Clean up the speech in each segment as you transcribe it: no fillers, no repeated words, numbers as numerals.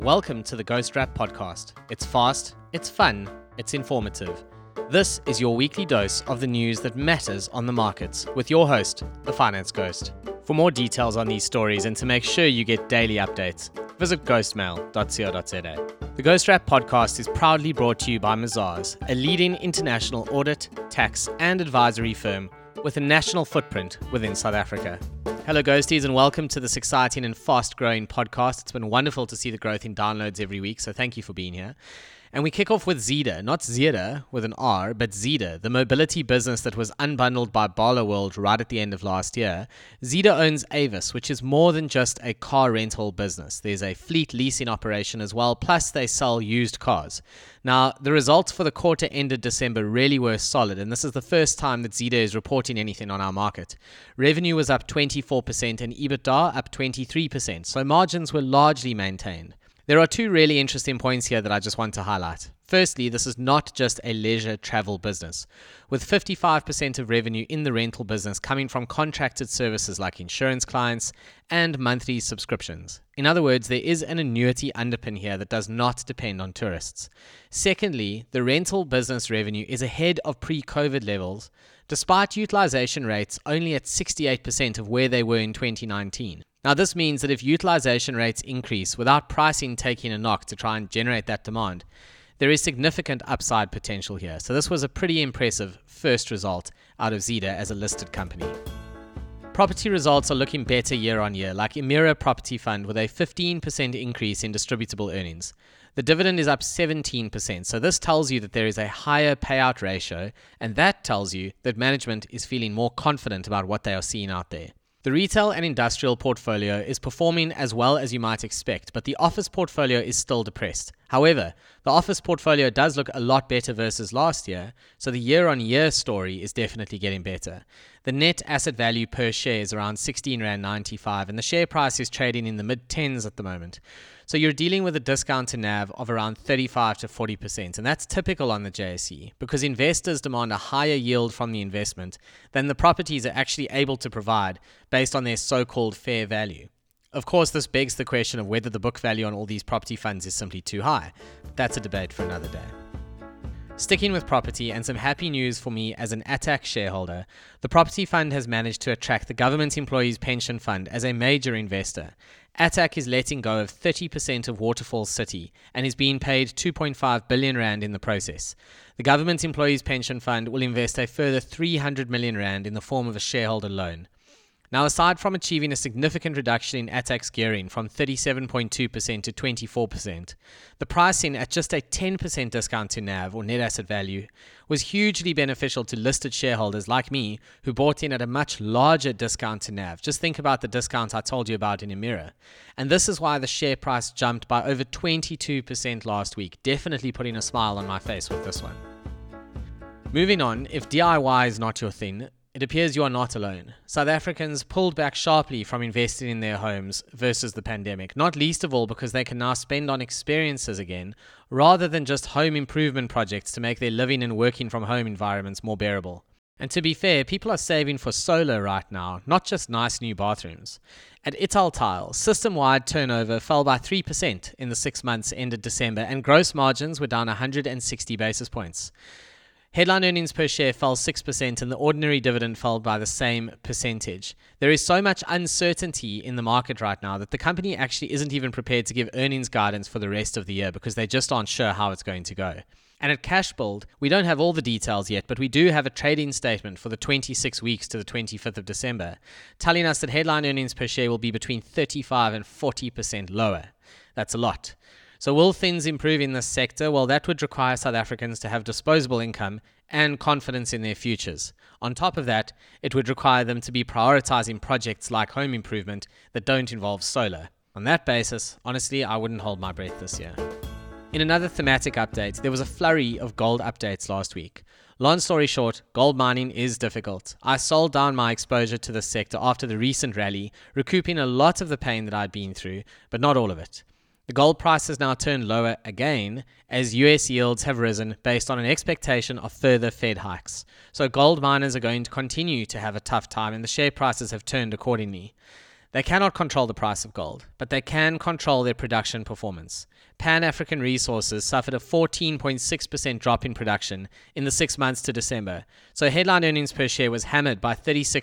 Welcome to the Ghost Wrap podcast. It's fast, it's fun, it's informative. This is your weekly dose of the news that matters on the markets with your host, the Finance Ghost. For more details on these stories and to make sure you get daily updates, visit ghostmail.co.za. The Ghost Wrap podcast is proudly brought to you by Mazars, a leading international audit, tax and advisory firm with a national footprint within South Africa. Hello Ghosties and welcome to this exciting and fast-growing podcast. It's been wonderful to see the growth in downloads every week, so thank you for being here. And we kick off with Zeda, not Zeda with an R, but Zeda, the mobility business that was unbundled by Barloworld right at the end of last year. Zeda owns Avis, which is more than just a car rental business. There's a fleet leasing operation as well, plus they sell used cars. Now, the results for the quarter ended December really were solid, and this is the first time that Zeda is reporting anything on our market. Revenue was up 24% and EBITDA up 23%, so margins were largely maintained. There are two really interesting points here that I just want to highlight. Firstly, this is not just a leisure travel business, with 55% of revenue in the rental business coming from contracted services like insurance clients and monthly subscriptions. In other words, there is an annuity underpin here that does not depend on tourists. Secondly, the rental business revenue is ahead of pre-COVID levels, despite utilization rates only at 68% of where they were in 2019. Now, this means that if utilization rates increase without pricing taking a knock to try and generate that demand, there is significant upside potential here. So this was a pretty impressive first result out of Zeda as a listed company. Property results are looking better year on year, like Emira Property Fund with a 15% increase in distributable earnings. The dividend is up 17%, so this tells you that there is a higher payout ratio, and that tells you that management is feeling more confident about what they are seeing out there. The retail and industrial portfolio is performing as well as you might expect, but the office portfolio is still depressed. However, the office portfolio does look a lot better versus last year, so the year-on-year story is definitely getting better. The net asset value per share is around R16.95, and the share price is trading in the mid-10s at the moment. So you're dealing with a discount to NAV of around 35 to 40%, and that's typical on the JSE because investors demand a higher yield from the investment than the properties are actually able to provide based on their so-called fair value. Of course, this begs the question of whether the book value on all these property funds is simply too high. That's a debate for another day. Sticking with property and some happy news for me as an ATTAC shareholder, the property fund has managed to attract the Government Employees Pension Fund as a major investor. ATTAC is letting go of 30% of Waterfall City and is being paid R2.5 billion in the process. The Government Employees Pension Fund will invest a further R300 million in the form of a shareholder loan. Now, aside from achieving a significant reduction in ATTAC's gearing from 37.2% to 24%, the pricing at just a 10% discount to NAV or net asset value was hugely beneficial to listed shareholders like me who bought in at a much larger discount to NAV. Just think about the discount I told you about in Emira. And this is why the share price jumped by over 22% last week, definitely putting a smile on my face with this one. Moving on, if DIY is not your thing, it appears you are not alone. South Africans pulled back sharply from investing in their homes versus the pandemic, not least of all because they can now spend on experiences again, rather than just home improvement projects to make their living and working from home environments more bearable. And to be fair, people are saving for solar right now, not just nice new bathrooms. At Italtile, system-wide turnover fell by 3% in the 6 months ended December, and gross margins were down 160 basis points. Headline earnings per share fell 6% and the ordinary dividend fell by the same percentage. There is so much uncertainty in the market right now that the company actually isn't even prepared to give earnings guidance for the rest of the year because they just aren't sure how it's going to go. And at Cashbuild, we don't have all the details yet, but we do have a trading statement for the 26 weeks to the 25th of December, telling us that headline earnings per share will be between 35 and 40% lower. That's a lot. So will things improve in this sector? Well, that would require South Africans to have disposable income and confidence in their futures. On top of that, it would require them to be prioritizing projects like home improvement that don't involve solar. On that basis, honestly, I wouldn't hold my breath this year. In another thematic update, there was a flurry of gold updates last week. Long story short, gold mining is difficult. I sold down my exposure to this sector after the recent rally, recouping a lot of the pain that I'd been through, but not all of it. The gold price has now turned lower again as US yields have risen based on an expectation of further Fed hikes. So gold miners are going to continue to have a tough time and the share prices have turned accordingly. They cannot control the price of gold, but they can control their production performance. Pan African Resources suffered a 14.6% drop in production in the 6 months to December, so headline earnings per share was hammered by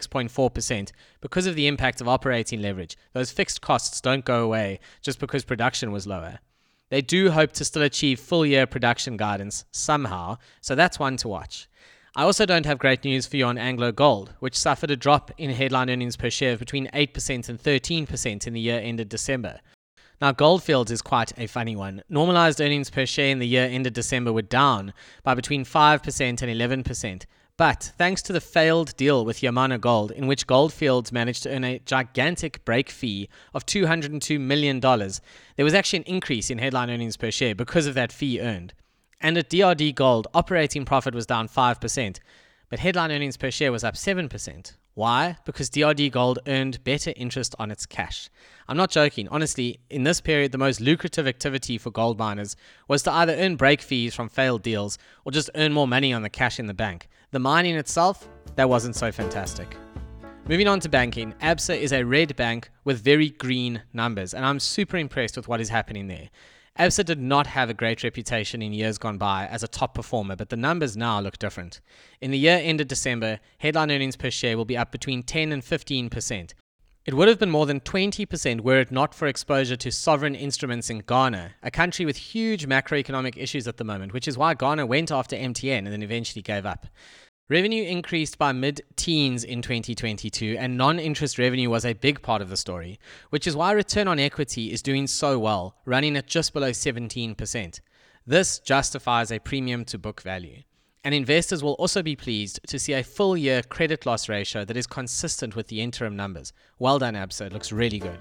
36.4% because of the impact of operating leverage. Those fixed costs don't go away just because production was lower. They do hope to still achieve full-year production guidance somehow, so that's one to watch. I also don't have great news for you on Anglo Gold, which suffered a drop in headline earnings per share of between 8% and 13% in the year ended December. Now, Gold Fields is quite a funny one. Normalized earnings per share in the year ended December were down by between 5% and 11%. But thanks to the failed deal with Yamana Gold, in which Gold Fields managed to earn a gigantic break fee of $202 million, there was actually an increase in headline earnings per share because of that fee earned. And at DRD Gold, operating profit was down 5%, but headline earnings per share was up 7%. Why? Because DRD Gold earned better interest on its cash. I'm not joking. Honestly, in this period, the most lucrative activity for gold miners was to either earn break fees from failed deals or just earn more money on the cash in the bank. The mining itself, that wasn't so fantastic. Moving on to banking, Absa is a red bank with very green numbers, and I'm super impressed with what is happening there. Absa did not have a great reputation in years gone by as a top performer, but the numbers now look different. In the year ended December, headline earnings per share will be up between 10 and 15%. It would have been more than 20% were it not for exposure to sovereign instruments in Ghana, a country with huge macroeconomic issues at the moment, which is why Ghana went after MTN and then eventually gave up. Revenue increased by mid-teens in 2022, and non-interest revenue was a big part of the story, which is why return on equity is doing so well, running at just below 17%. This justifies a premium to book value. And investors will also be pleased to see a full-year credit loss ratio that is consistent with the interim numbers. Well done, Absa. It looks really good.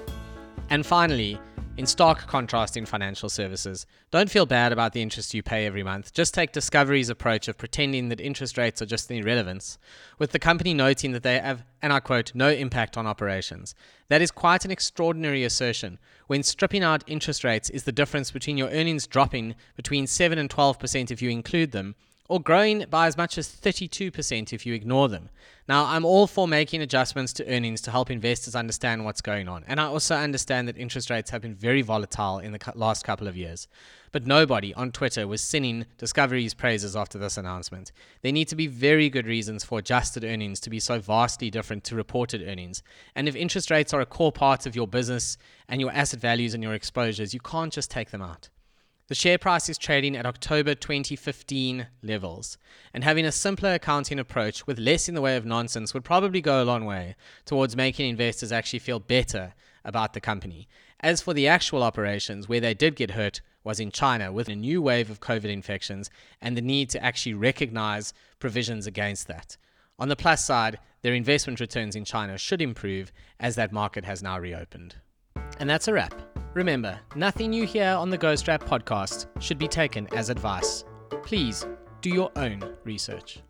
And finally, in stark contrast in financial services, don't feel bad about the interest you pay every month. Just take Discovery's approach of pretending that interest rates are just an irrelevance, with the company noting that they have, and I quote, no impact on operations. That is quite an extraordinary assertion, when stripping out interest rates is the difference between your earnings dropping between 7 and 12% if you include them, or growing by as much as 32% if you ignore them. Now, I'm all for making adjustments to earnings to help investors understand what's going on, and I also understand that interest rates have been very volatile in the last couple of years. But nobody on Twitter was singing Discovery's praises after this announcement. There need to be very good reasons for adjusted earnings to be so vastly different to reported earnings. And if interest rates are a core part of your business and your asset values and your exposures, you can't just take them out. The share price is trading at October 2015 levels, and having a simpler accounting approach with less in the way of nonsense would probably go a long way towards making investors actually feel better about the company. As for the actual operations, where they did get hurt was in China with a new wave of COVID infections and the need to actually recognize provisions against that. On the plus side, their investment returns in China should improve as that market has now reopened. And that's a wrap. Remember, nothing you hear on the Ghost Rap podcast should be taken as advice. Please do your own research.